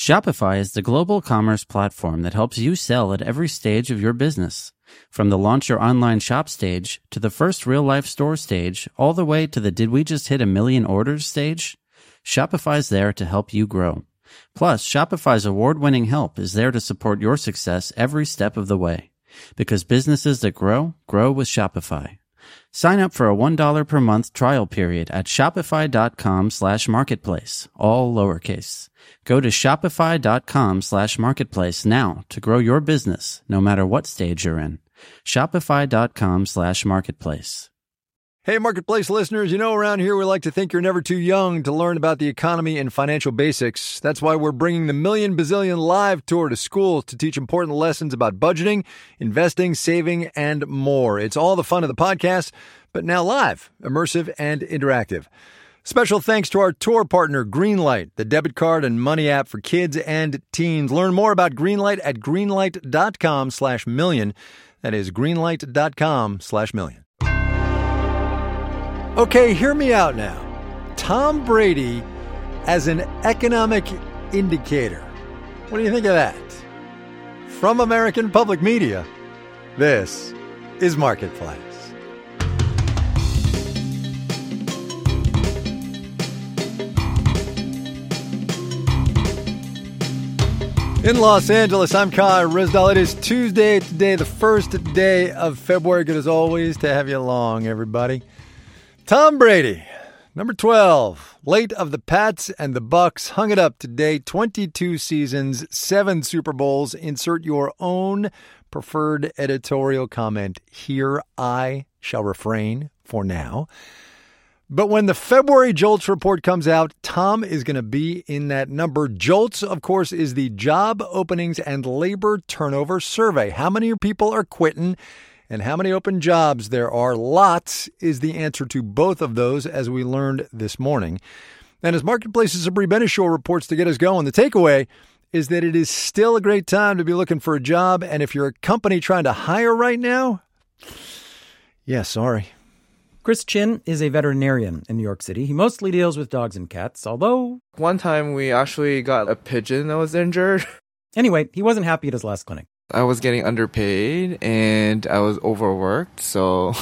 Shopify is the global commerce platform that helps you sell at every stage of your business. From the launch your online shop stage to the first real-life store stage, all the way to the did we just hit 1 million orders stage, Shopify's there to help you grow. Plus, Shopify's award-winning help is there to support your success every step of the way. Because businesses that grow, grow with Shopify. Sign up for a $1 per month trial period at shopify.com/marketplace, all lowercase. Go to shopify.com/marketplace now to grow your business, no matter what stage you're in. Shopify.com/marketplace. Hey, Marketplace listeners, you know around here we like to think you're never too young to learn about the economy and financial basics. That's why we're bringing the Million Bazillion Live Tour to schools to teach important lessons about budgeting, investing, saving, and more. It's all the fun of the podcast, but now live, immersive, and interactive. Special thanks to our tour partner, Greenlight, the debit card and money app for kids and teens. Learn more about Greenlight at greenlight.com/million. That is greenlight.com/million. Okay, hear me out now. Tom Brady as an economic indicator. What do you think of that? From American Public Media, this is Marketplace. In Los Angeles, I'm Kai Ryssdal. It is Tuesday today, the first day of February. Good as always to have you along, everybody. Tom Brady, number 12, late of the Pats and the Bucks, hung it up today. 22 seasons, 7 Super Bowls. Insert your own preferred editorial comment. Here I shall refrain for now. But when the February JOLTS report comes out, Tom is going to be in that number. JOLTS, of course, is the Job Openings and Labor Turnover Survey. How many people are quitting and how many open jobs there are? Lots is the answer to both of those, as we learned this morning. And as Marketplace's Sabri Benishore reports to get us going, the takeaway is that it is still a great time to be looking for a job. And if you're a company trying to hire right now, yeah, sorry. Chris Chin is a veterinarian in New York City. He mostly deals with dogs and cats, although... One time we actually got a pigeon that was injured. Anyway, he wasn't happy at his last clinic. I was getting underpaid and I was overworked, so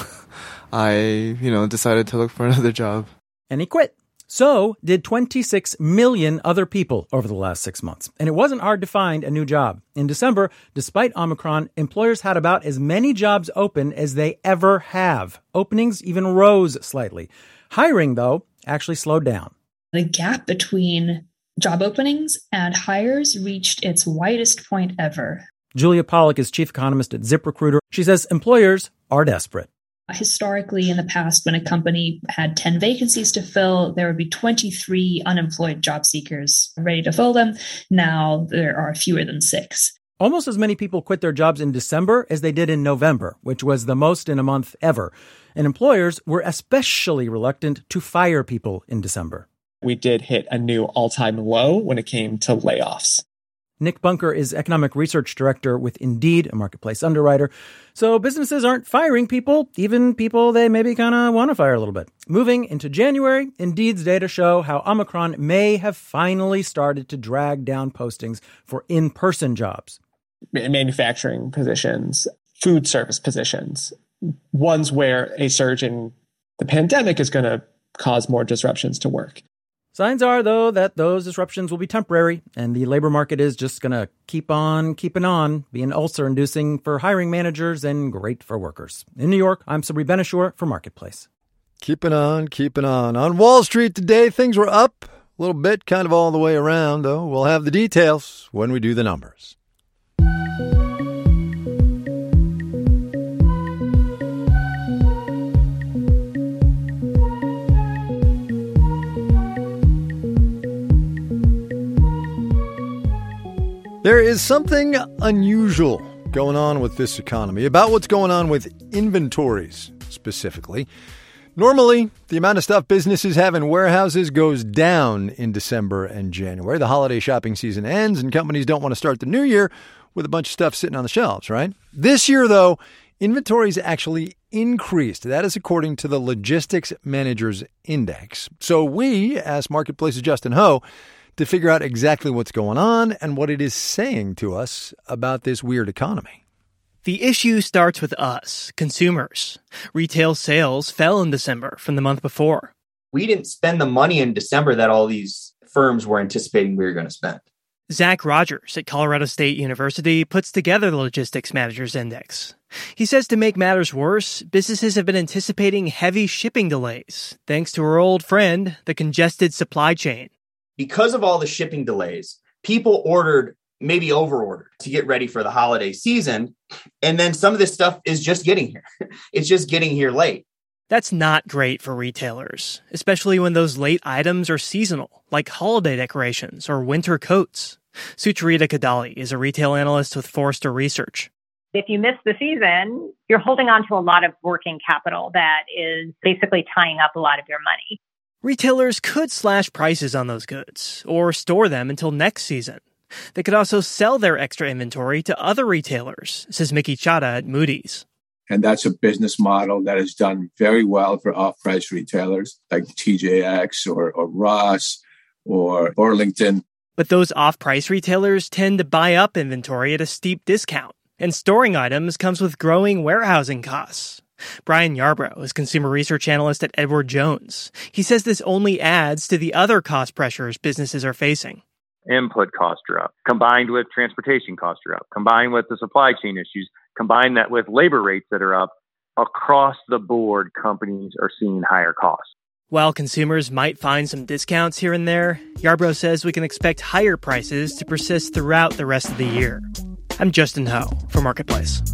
I, decided to look for another job. And he quit. So did 26 million other people over the last 6 months. And it wasn't hard to find a new job. In December, despite Omicron, employers had about as many jobs open as they ever have. Openings even rose slightly. Hiring, though, actually slowed down. The gap between job openings and hires reached its widest point ever. Julia Pollack is chief economist at ZipRecruiter. She says employers are desperate. Historically, in the past, when a company had 10 vacancies to fill, there would be 23 unemployed job seekers ready to fill them. Now there are fewer than 6. Almost as many people quit their jobs in December as they did in November, which was the most in a month ever. And employers were especially reluctant to fire people in December. We did hit a new all-time low when it came to layoffs. Nick Bunker is economic research director with Indeed, a marketplace underwriter. So businesses aren't firing people, even people they maybe kind of want to fire a little bit. Moving into January, Indeed's data show how Omicron may have finally started to drag down postings for in-person jobs. Manufacturing positions, food service positions, ones where a surge in the pandemic is going to cause more disruptions to work. Signs are, though, that those disruptions will be temporary, and the labor market is just going to keep on keeping on, being ulcer-inducing for hiring managers and great for workers. In New York, I'm Sabri Benishore for Marketplace. Keeping on, keeping on. On Wall Street today, things were up a little bit, kind of all the way around, though. We'll have the details when we do the numbers. There is something unusual going on with this economy, about what's going on with inventories specifically. Normally, the amount of stuff businesses have in warehouses goes down in December and January. The holiday shopping season ends and companies don't want to start the new year with a bunch of stuff sitting on the shelves, right? This year, though, inventories actually increased. That is according to the Logistics Managers Index. So we asked Marketplace's Justin Ho to figure out exactly what's going on and what it is saying to us about this weird economy. The issue starts with us, consumers. Retail sales fell in December from the month before. We didn't spend the money in December that all these firms were anticipating we were going to spend. Zach Rogers at Colorado State University puts together the Logistics Managers Index. He says to make matters worse, businesses have been anticipating heavy shipping delays, thanks to our old friend, the congested supply chain. Because of all the shipping delays, people ordered, maybe overordered, to get ready for the holiday season. And then some of this stuff is just getting here. It's just getting here late. That's not great for retailers, especially when those late items are seasonal, like holiday decorations or winter coats. Sucharita Kadali is a retail analyst with Forrester Research. If you miss the season, you're holding on to a lot of working capital that is basically tying up a lot of your money. Retailers could slash prices on those goods or store them until next season. They could also sell their extra inventory to other retailers, says Mickey Chada at Moody's. And that's a business model that is done very well for off-price retailers like TJX or Ross or Burlington. But those off-price retailers tend to buy up inventory at a steep discount, and storing items comes with growing warehousing costs. Brian Yarbrough is consumer research analyst at Edward Jones. He says this only adds to the other cost pressures businesses are facing. Input costs are up, combined with transportation costs are up, combined with the supply chain issues, combine that with labor rates that are up. Across the board, companies are seeing higher costs. While consumers might find some discounts here and there, Yarbrough says we can expect higher prices to persist throughout the rest of the year. I'm Justin Ho for Marketplace.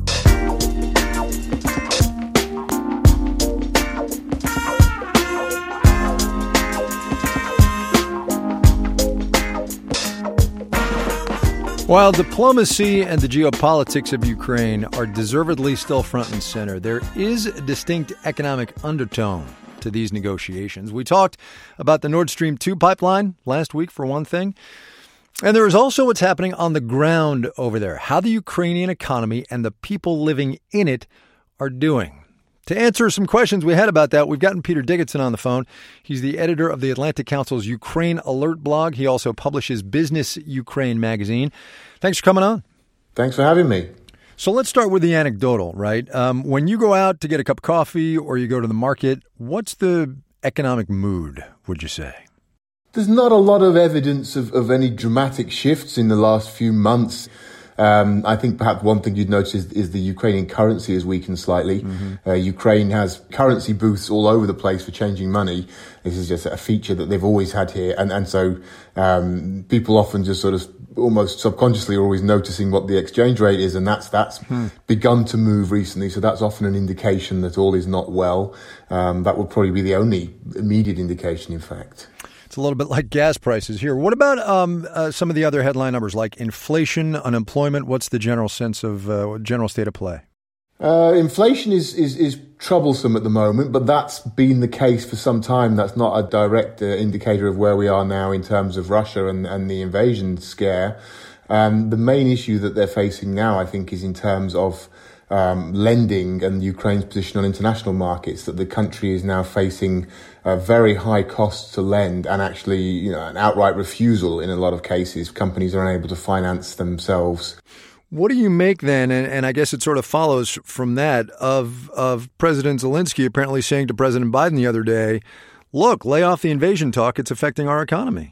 While diplomacy and the geopolitics of Ukraine are deservedly still front and center, there is a distinct economic undertone to these negotiations. We talked about the Nord Stream 2 pipeline last week, for one thing. And there is also what's happening on the ground over there, how the Ukrainian economy and the people living in it are doing. To answer some questions we had about that, we've gotten Peter Dickinson on the phone. He's the editor of the Atlantic Council's Ukraine Alert blog. He also publishes Business Ukraine magazine. Thanks for coming on. Thanks for having me. So let's start with the anecdotal, right? When you go out to get a cup of coffee or you go to the market, what's the economic mood, would you say? There's not a lot of evidence of any dramatic shifts in the last few months. I think perhaps one thing you'd notice is the Ukrainian currency has weakened slightly. Mm-hmm. Ukraine has currency booths all over the place for changing money. This is just a feature that they've always had here. And so people often just sort of almost subconsciously are always noticing what the exchange rate is. And that's begun to move recently. So that's often an indication that all is not well. That would probably be the only immediate indication, in fact. It's a little bit like gas prices here. What about some of the other headline numbers like inflation, unemployment? What's the general sense of general state of play? Inflation is troublesome at the moment, but that's been the case for some time. That's not a direct indicator of where we are now in terms of Russia and the invasion scare. The main issue that they're facing now, I think, is in terms of lending and Ukraine's position on international markets, that the country is now facing very high costs to lend and actually, an outright refusal in a lot of cases. Companies are unable to finance themselves. What do you make then, and I guess it sort of follows from that, of President Zelensky apparently saying to President Biden the other day, look, lay off the invasion talk, it's affecting our economy?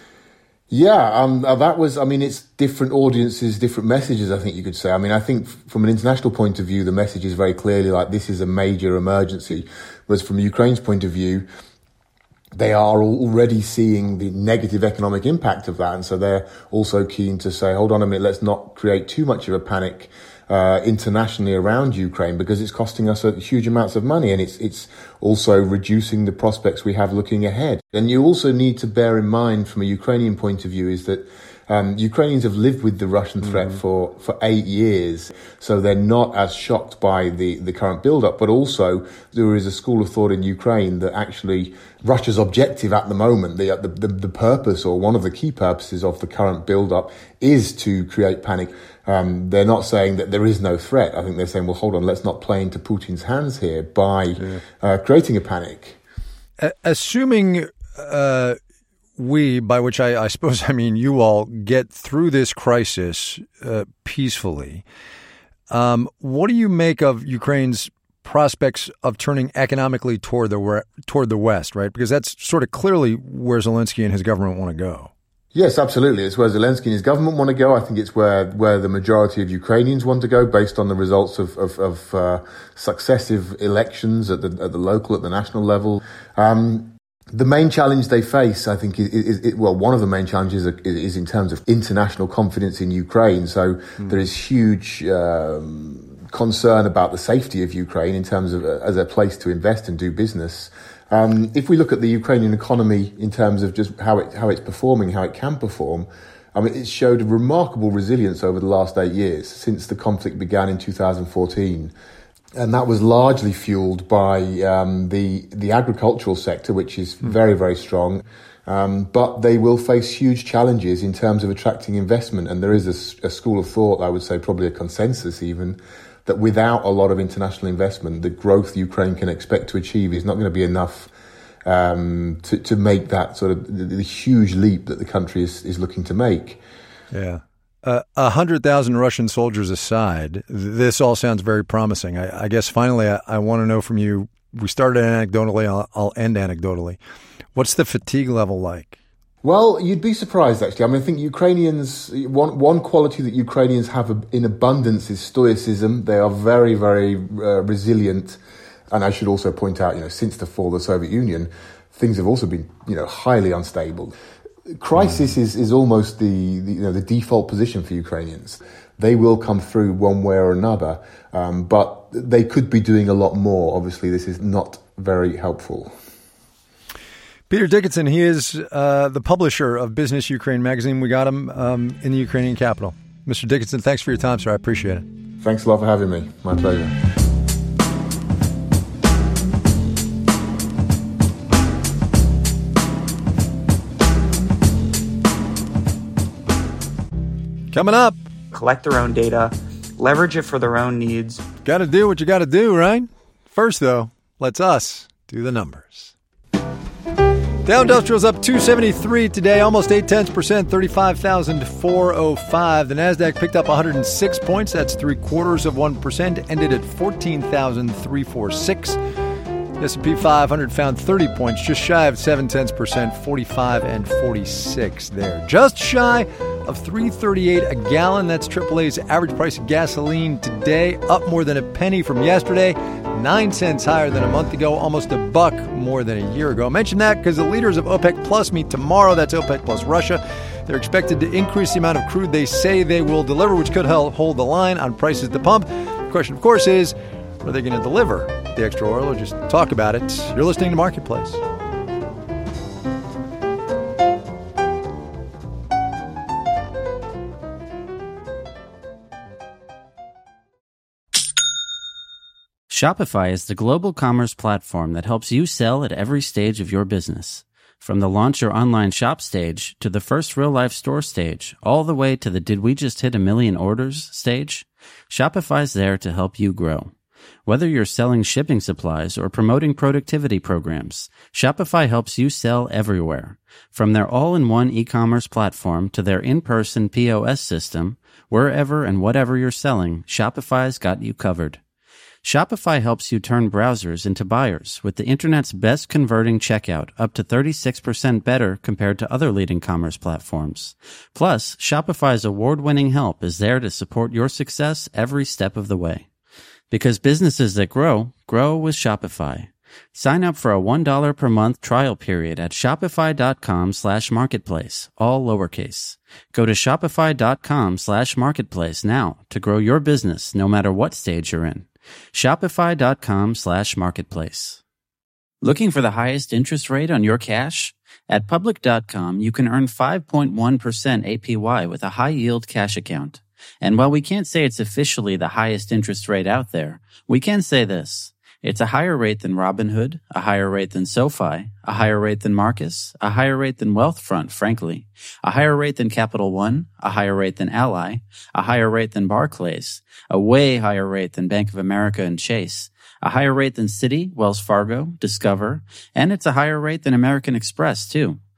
Yeah, it's different audiences, different messages, I think you could say. I think from an international point of view, the message is very clearly like this is a major emergency. Whereas from Ukraine's point of view, they are already seeing the negative economic impact of that. And so they're also keen to say, hold on a minute, let's not create too much of a panic internationally around Ukraine, because it's costing us huge amounts of money, and it's also reducing the prospects we have looking ahead. And you also need to bear in mind from a Ukrainian point of view is that Ukrainians have lived with the Russian threat for 8 years, so they're not as shocked by the current build-up. But also, there is a school of thought in Ukraine that actually Russia's objective at the moment, the purpose or one of the key purposes of the current build-up is to create panic. They're not saying that there is no threat. I think they're saying, well, hold on, let's not play into Putin's hands here by creating a panic. Assuming we, by which I suppose I mean you all, get through this crisis peacefully, what do you make of Ukraine's prospects of turning economically toward the West, right? Because that's sort of clearly where Zelensky and his government want to go. Yes, absolutely. It's where Zelensky and his government want to go. I think it's where the majority of Ukrainians want to go based on the results of successive elections at the local, at the national level. The main challenge they face, I think, one of the main challenges is in terms of international confidence in Ukraine. So there is huge concern about the safety of Ukraine in terms of as a place to invest and do business. If we look at the Ukrainian economy in terms of just how it's performing, how it can perform, I mean, it's showed a remarkable resilience over the last 8 years since the conflict began in 2014. And that was largely fueled by the agricultural sector, which is very, very strong. But they will face huge challenges in terms of attracting investment. And there is a school of thought, I would say probably a consensus even, that without a lot of international investment, the growth Ukraine can expect to achieve is not going to be enough to make that sort of the huge leap that the country is looking to make. Yeah. 100,000 Russian soldiers aside, this all sounds very promising. I guess finally I want to know from you, we started anecdotally, I'll end anecdotally. What's the fatigue level like? Well, you'd be surprised, actually. I mean, I think Ukrainians, one quality that Ukrainians have in abundance is stoicism. They are very, very resilient. And I should also point out, since the fall of the Soviet Union, things have also been, highly unstable. Crisis is almost the default position for Ukrainians. They will come through one way or another, but they could be doing a lot more. Obviously, this is not very helpful. Peter Dickinson, he is the publisher of Business Ukraine magazine. We got him in the Ukrainian capital. Mr. Dickinson, thanks for your time, sir. I appreciate it. Thanks a lot for having me. My pleasure. Coming up. Collect their own data, leverage it for their own needs. Got to do what you got to do, right? First, though, let's us do the numbers. Dow Industrial's up 273 today, almost 0.8%, 35,405. The Nasdaq picked up 106 points. That's 0.75%. Ended at 14,346. The S&P 500 found 30 points, just shy of 0.7%, 45 and 46 there. Just shy of $3.38 a gallon. That's AAA's average price of gasoline today, up more than a penny from yesterday, 9 cents higher than a month ago, almost $1 more than a year ago. I mentioned that because the leaders of OPEC Plus meet tomorrow. That's OPEC Plus Russia. They're expected to increase the amount of crude they say they will deliver, which could help hold the line on prices at the pump. The question, of course, is, are they going to deliver the extra oil or just talk about it? You're listening to Marketplace. Shopify is the global commerce platform that helps you sell at every stage of your business. From the launch your online shop stage to the first real-life store stage, all the way to the did we just hit 1 million orders stage, Shopify's there to help you grow. Whether you're selling shipping supplies or promoting productivity programs, Shopify helps you sell everywhere. From their all-in-one e-commerce platform to their in-person POS system, wherever and whatever you're selling, Shopify's got you covered. Shopify helps you turn browsers into buyers with the internet's best converting checkout, up to 36% better compared to other leading commerce platforms. Plus, Shopify's award-winning help is there to support your success every step of the way. Because businesses that grow, grow with Shopify. Sign up for a $1 per month trial period at shopify.com/marketplace, all lowercase. Go to shopify.com/marketplace now to grow your business no matter what stage you're in. Shopify.com/marketplace. Looking for the highest interest rate on your cash? At Public.com, you can earn 5.1% APY with a high-yield cash account. And while we can't say it's officially the highest interest rate out there, we can say this. It's a higher rate than Robinhood, a higher rate than SoFi, a higher rate than Marcus, a higher rate than Wealthfront, frankly, a higher rate than Capital One, a higher rate than Ally, a higher rate than Barclays, a way higher rate than Bank of America and Chase, a higher rate than Citi, Wells Fargo, Discover, and it's a higher rate than American Express, too.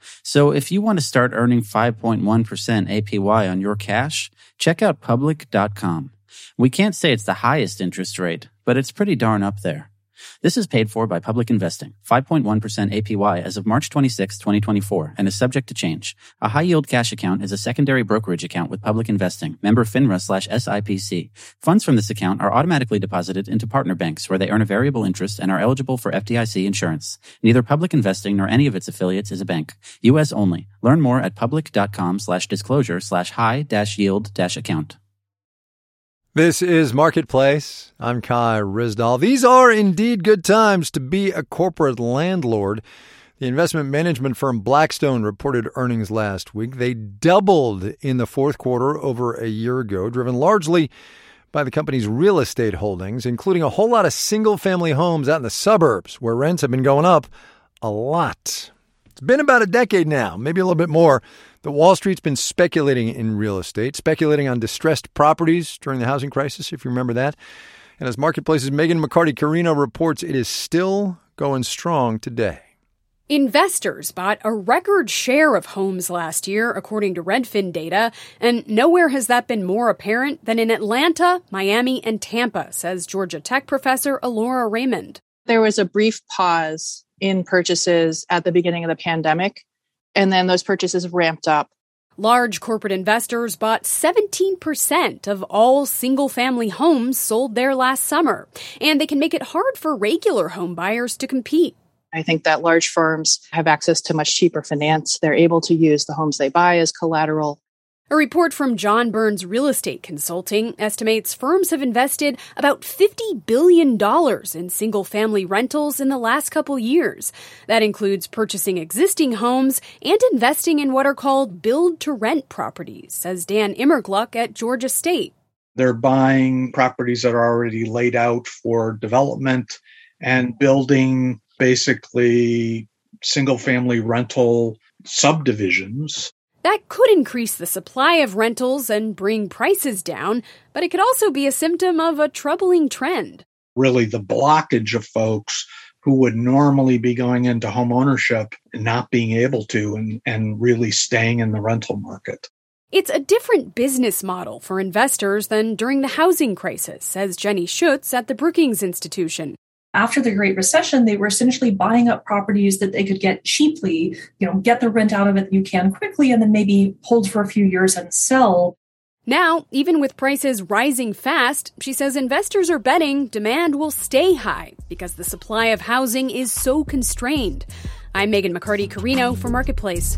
So if you want to start earning 5.1% APY on your cash, check out Public.com. We can't say it's the highest interest rate, but it's pretty darn up there. This is paid for by Public Investing, 5.1% APY as of March 26, 2024, and is subject to change. A high-yield cash account is a secondary brokerage account with Public Investing, member FINRA/SIPC. Funds from this account are automatically deposited into partner banks where they earn a variable interest and are eligible for FDIC insurance. Neither Public Investing nor any of its affiliates is a bank. U.S. only. Learn more at public.com/disclosure/high-yield-account. This is Marketplace. I'm Kai Ryssdal. These are indeed good times to be a corporate landlord. The investment management firm Blackstone reported earnings last week. They doubled in the fourth quarter over a year ago, driven largely by the company's real estate holdings, including a whole lot of single-family homes out in the suburbs where rents have been going up a lot. It's been about a decade now, maybe a little bit more, that Wall Street's been speculating in real estate, speculating on distressed properties during the housing crisis, if you remember that. And as Marketplace's Megan McCarty-Carino reports, it is still going strong today. Investors bought a record share of homes last year, according to Redfin data, and nowhere has that been more apparent than in Atlanta, Miami, and Tampa, says Georgia Tech professor Alora Raymond. There was a brief pause in purchases at the beginning of the pandemic, and then those purchases ramped up. Large corporate investors bought 17% of all single-family homes sold there last summer, and they can make it hard for regular home buyers to compete. I think that large firms have access to much cheaper finance. They're able to use the homes they buy as collateral. A report from John Burns Real Estate Consulting estimates firms have invested about $50 billion in single-family rentals in the last couple years. That includes purchasing existing homes and investing in what are called build-to-rent properties, says Dan Immergluck at Georgia State. They're buying properties that are already laid out for development and building basically single-family rental subdivisions. That could increase the supply of rentals and bring prices down, but it could also be a symptom of a troubling trend. Really, the blockage of folks who would normally be going into home ownership and not being able to and really staying in the rental market. It's a different business model for investors than during the housing crisis, says Jenny Schutz at the Brookings Institution. After the Great Recession, they were essentially buying up properties that they could get cheaply, get the rent out of it that you can quickly, and then maybe hold for a few years and sell. Now, even with prices rising fast, she says investors are betting demand will stay high because the supply of housing is so constrained. I'm Megan McCarty-Carino for Marketplace.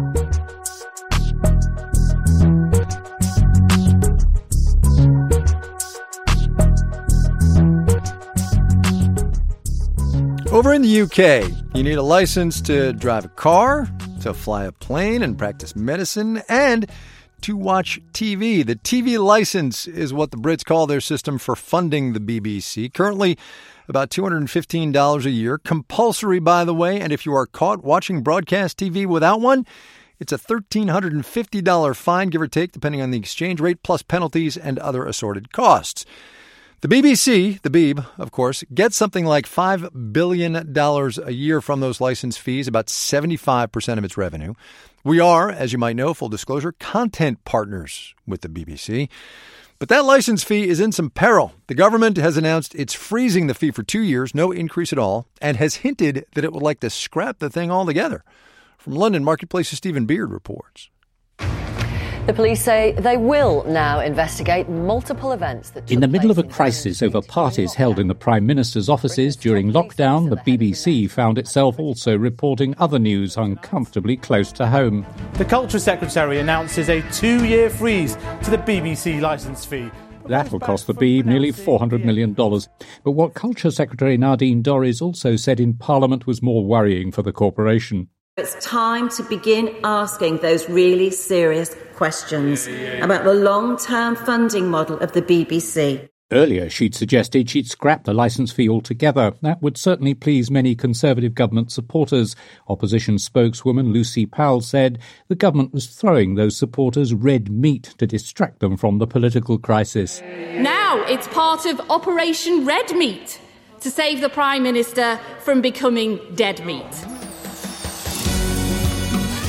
Over in the UK, you need a license to drive a car, to fly a plane and practice medicine, and to watch TV. The TV license is what the Brits call their system for funding the BBC. Currently, about $215 a year. Compulsory, by the way, and if you are caught watching broadcast TV without one, it's a $1,350 fine, give or take, depending on the exchange rate, plus penalties and other assorted costs. The BBC, the Beeb, of course, gets something like $5 billion a year from those license fees, about 75% of its revenue. We are, as you might know, full disclosure, content partners with the BBC. But that license fee is in some peril. The government has announced it's freezing the fee for 2 years, no increase at all, and has hinted that it would like to scrap the thing altogether. From London, Marketplace's Stephen Beard reports. The police say they will now investigate multiple events that in the middle of a crisis over parties held in the Prime Minister's offices during lockdown, the BBC found itself also reporting other news uncomfortably close to home. The Culture Secretary announces a 2-year freeze to the BBC licence fee. That will cost the Beeb nearly $400 million. But what Culture Secretary Nadine Dorries also said in Parliament was more worrying for the corporation. It's time to begin asking those really serious questions about the long-term funding model of the BBC. Earlier, she'd suggested she'd scrap the licence fee altogether. That would certainly please many Conservative government supporters. Opposition spokeswoman Lucy Powell said the government was throwing those supporters red meat to distract them from the political crisis. Now it's part of Operation Red Meat to save the Prime Minister from becoming dead meat.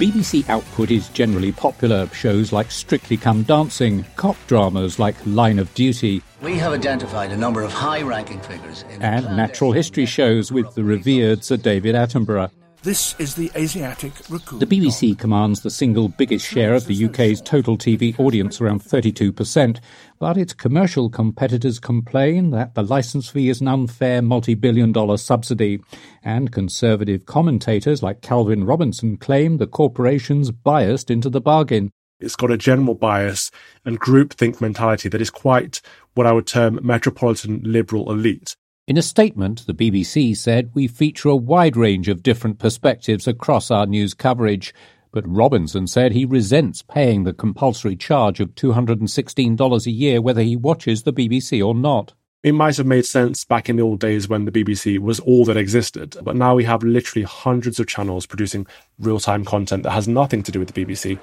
BBC output is generally popular. Shows like Strictly Come Dancing, cop dramas like Line of Duty, We have identified a number of high-ranking figures and natural history shows with the revered Sir David Attenborough. This is the Asiatic raccoon. The BBC commands the single biggest share of the UK's total TV audience, around 32%, but its commercial competitors complain that the licence fee is an unfair multi-billion-dollar subsidy, and conservative commentators like Calvin Robinson claim the corporation's biased into the bargain. It's got a general bias and groupthink mentality that is quite what I would term metropolitan liberal elite. In a statement, the BBC said, "We feature a wide range of different perspectives across our news coverage." But Robinson said he resents paying the compulsory charge of $216 a year whether he watches the BBC or not. It might have made sense back in the old days when the BBC was all that existed, but now we have literally hundreds of channels producing real-time content that has nothing to do with the BBC.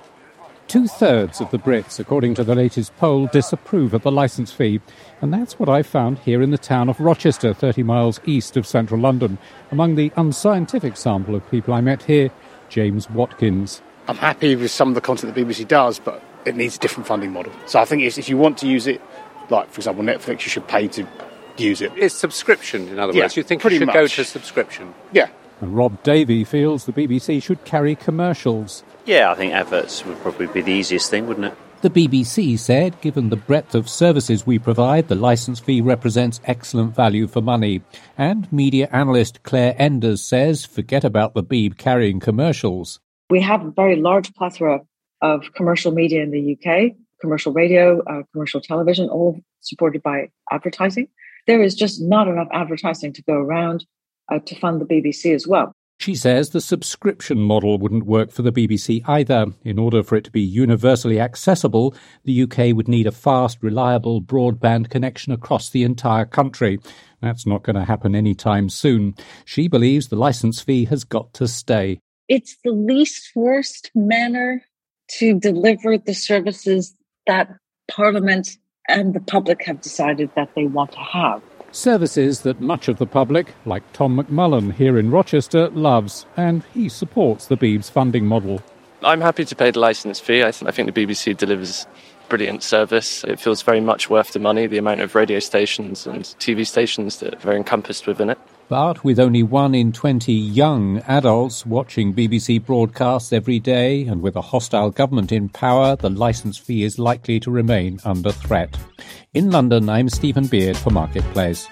2/3 of the Brits, according to the latest poll, disapprove of the licence fee. And that's what I found here in the town of Rochester, 30 miles east of central London. Among the unscientific sample of people I met here, James Watkins. I'm happy with some of the content the BBC does, but it needs a different funding model. So I think if you want to use it, like, for example, Netflix, you should pay to use it. It's subscription, in other words. You think it should go to subscription? Yeah. And Rob Davey feels the BBC should carry commercials. Yeah, I think adverts would probably be the easiest thing, wouldn't it? The BBC said, given the breadth of services we provide, the licence fee represents excellent value for money. And media analyst Claire Enders says, forget about the Beeb carrying commercials. We have a very large plethora of commercial media in the UK, commercial radio, commercial television, all supported by advertising. There is just not enough advertising to go around to fund the BBC as well. She says the subscription model wouldn't work for the BBC either. In order for it to be universally accessible, the UK would need a fast, reliable broadband connection across the entire country. That's not going to happen anytime soon. She believes the licence fee has got to stay. It's the least worst manner to deliver the services that Parliament and the public have decided that they want to have. Services that much of the public, like Tom McMullen here in Rochester, loves, and he supports the Beeb's funding model. I'm happy to pay the licence fee. I think the BBC delivers brilliant service. It feels very much worth the money, the amount of radio stations and TV stations that are encompassed within it. But with only 1 in 20 young adults watching BBC broadcasts every day, and with a hostile government in power, the licence fee is likely to remain under threat. In London, I'm Stephen Beard for Marketplace.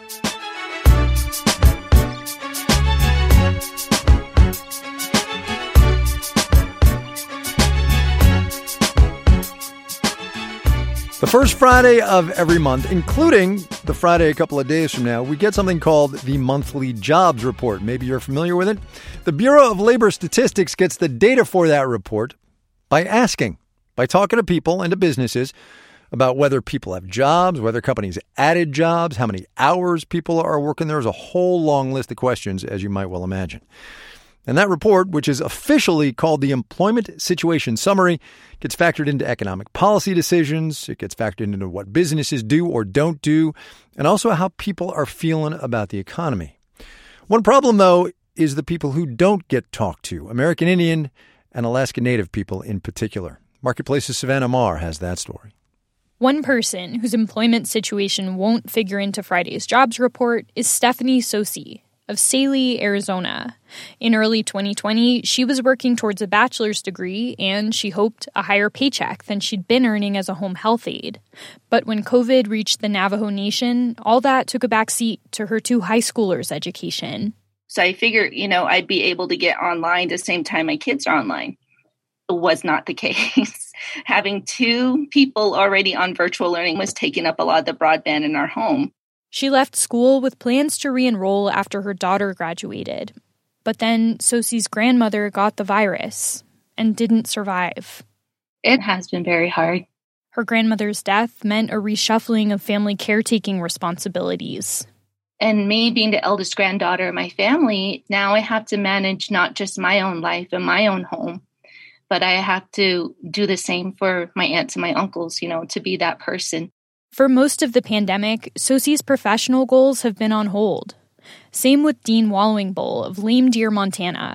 The first Friday of every month, including the Friday a couple of days from now, we get something called the Monthly Jobs Report. Maybe you're familiar with it. The Bureau of Labor Statistics gets the data for that report by talking to people and to businesses about whether people have jobs, whether companies added jobs, how many hours people are working. There's a whole long list of questions, as you might well imagine. And that report, which is officially called the Employment Situation Summary, gets factored into economic policy decisions. It gets factored into what businesses do or don't do, and also how people are feeling about the economy. One problem, though, is the people who don't get talked to, American Indian and Alaska Native people in particular. Marketplace's Savannah Marr has that story. One person whose employment situation won't figure into Friday's jobs report is Stephanie Sosi of Salie, Arizona. In early 2020, she was working towards a bachelor's degree, and she hoped a higher paycheck than she'd been earning as a home health aide. But when COVID reached the Navajo Nation, all that took a backseat to her 2 high schoolers' education. So I figured, I'd be able to get online the same time my kids are online. It was not the case. Having 2 people already on virtual learning was taking up a lot of the broadband in our home. She left school with plans to re-enroll after her daughter graduated. But then Sosi's grandmother got the virus and didn't survive. It has been very hard. Her grandmother's death meant a reshuffling of family caretaking responsibilities. And me being the eldest granddaughter of my family, now I have to manage not just my own life and my own home, but I have to do the same for my aunts and my uncles, to be that person. For most of the pandemic, Sosi's professional goals have been on hold. Same with Dean Wallowing Bull of Lame Deer, Montana.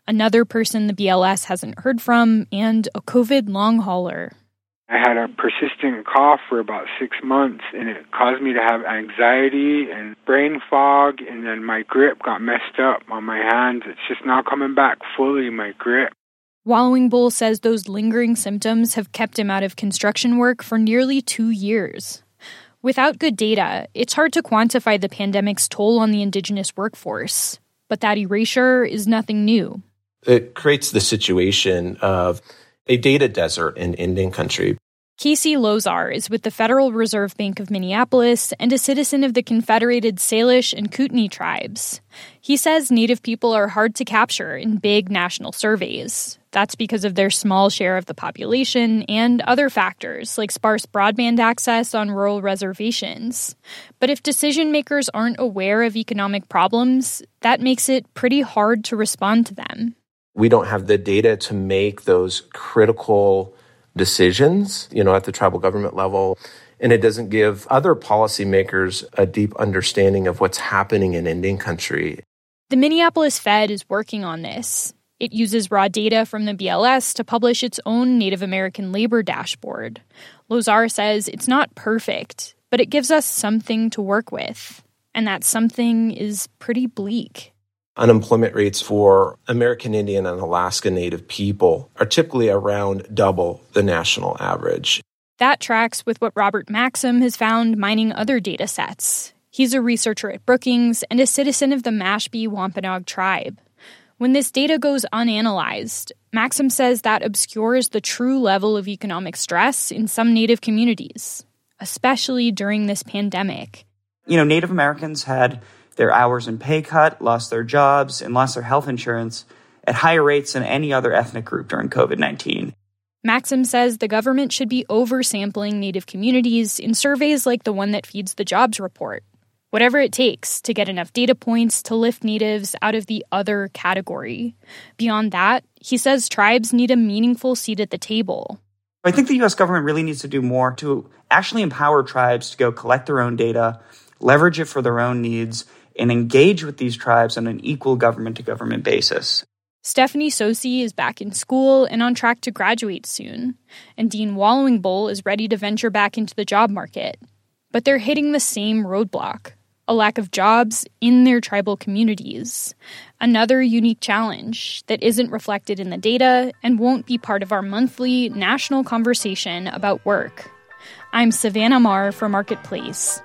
another person the BLS hasn't heard from, and a COVID long hauler. I had a persistent cough for about 6 months, and it caused me to have anxiety and brain fog, and then my grip got messed up on my hands. It's just not coming back fully, my grip. Wallowing Bull says those lingering symptoms have kept him out of construction work for nearly 2 years. Without good data, it's hard to quantify the pandemic's toll on the Indigenous workforce. But that erasure is nothing new. It creates the situation of a data desert in Indian country. Casey Lozar is with the Federal Reserve Bank of Minneapolis and a citizen of the Confederated Salish and Kootenai tribes. He says Native people are hard to capture in big national surveys. That's because of their small share of the population and other factors like sparse broadband access on rural reservations. But if decision makers aren't aware of economic problems, that makes it pretty hard to respond to them. We don't have the data to make those critical decisions, at the tribal government level. And it doesn't give other policymakers a deep understanding of what's happening in Indian country. The Minneapolis Fed is working on this. It uses raw data from the BLS to publish its own Native American labor dashboard. Lozar says it's not perfect, but it gives us something to work with. And that something is pretty bleak. Unemployment rates for American Indian and Alaska Native people are typically around double the national average. That tracks with what Robert Maxim has found mining other data sets. He's a researcher at Brookings and a citizen of the Mashpee Wampanoag tribe. When this data goes unanalyzed, Maxim says that obscures the true level of economic stress in some Native communities, especially during this pandemic. Native Americans had their hours and pay cut, lost their jobs, and lost their health insurance at higher rates than any other ethnic group during COVID-19. Maxim says the government should be oversampling Native communities in surveys like the one that feeds the jobs report. Whatever it takes to get enough data points to lift Natives out of the other category. Beyond that, he says tribes need a meaningful seat at the table. I think the U.S. government really needs to do more to actually empower tribes to go collect their own data, leverage it for their own needs, and engage with these tribes on an equal government-to-government basis. Stephanie Sosi is back in school and on track to graduate soon, and Dean Wallowing Bull is ready to venture back into the job market. But they're hitting the same roadblock, a lack of jobs in their tribal communities. Another unique challenge that isn't reflected in the data and won't be part of our monthly national conversation about work. I'm Savannah Marr for Marketplace.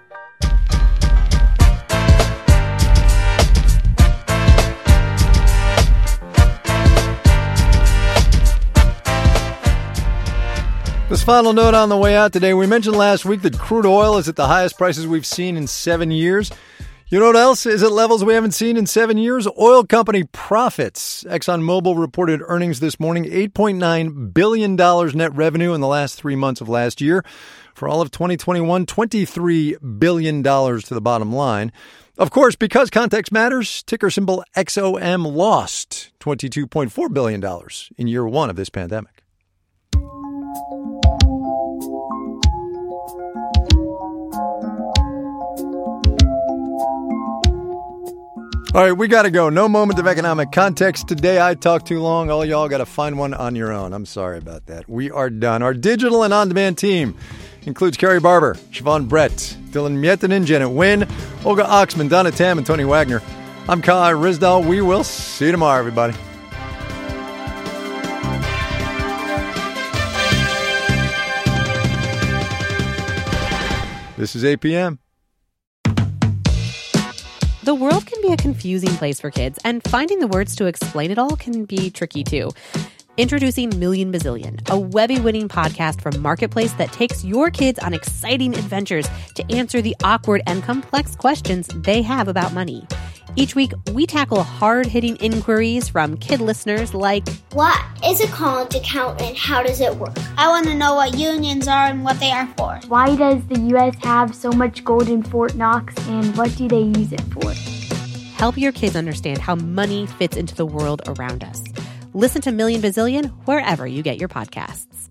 This final note on the way out today. We mentioned last week that crude oil is at the highest prices we've seen in 7 years. You know what else is at levels we haven't seen in 7 years? Oil company profits. ExxonMobil reported earnings this morning, $8.9 billion net revenue in the last 3 months of last year. For all of 2021, $23 billion to the bottom line. Of course, because context matters, ticker symbol XOM lost $22.4 billion in year one of this pandemic. All right, we got to go. No moment of economic context today. I talked too long. All y'all got to find one on your own. I'm sorry about that. We are done. Our digital and on-demand team includes Carrie Barber, Siobhan Brett, Dylan Mietinen, Janet Wynn, Olga Oxman, Donna Tam, and Tony Wagner. I'm Kai Ryssdal. We will see you tomorrow, everybody. This is APM. The world can be a confusing place for kids, and finding the words to explain it all can be tricky too. Introducing Million Bazillion, a Webby-winning podcast from Marketplace that takes your kids on exciting adventures to answer the awkward and complex questions they have about money. Each week, we tackle hard-hitting inquiries from kid listeners like, what is a college account and how does it work? I want to know what unions are and what they are for. Why does the U.S. have so much gold in Fort Knox and what do they use it for? Help your kids understand how money fits into the world around us. Listen to Million Bazillion wherever you get your podcasts.